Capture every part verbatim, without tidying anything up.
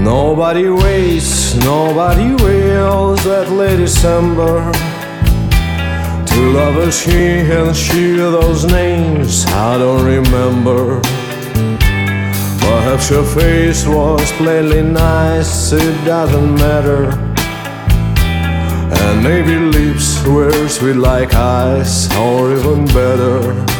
Nobody waits, nobody wails that late December. Two lovers he and she, those names I don't remember. Perhaps your face was plainly nice, it doesn't matter. And maybe lips were sweet like ice, or even better.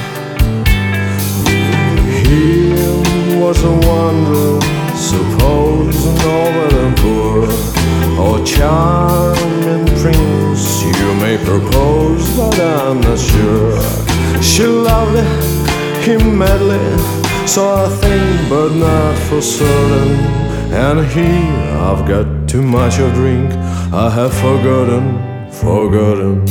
He was a wonder, suppose noble and poor. Oh, charming prince, you may propose, but I'm not sure. She loved him madly, so I think, but not for certain. And here I've got too much of drink, I have forgotten, forgotten.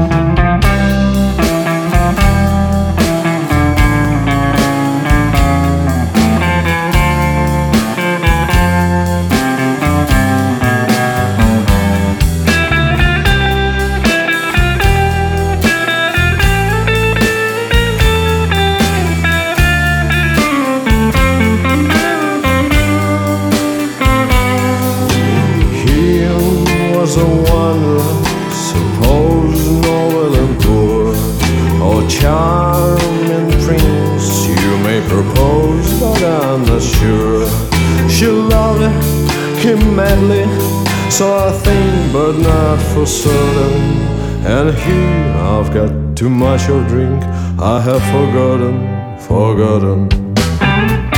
Was a wanderer, suppose noble and poor. Oh, charming prince, you may propose, but I'm not sure. She loved him madly, so I think, but not for certain. And here I've got too much of drink, I have forgotten, forgotten.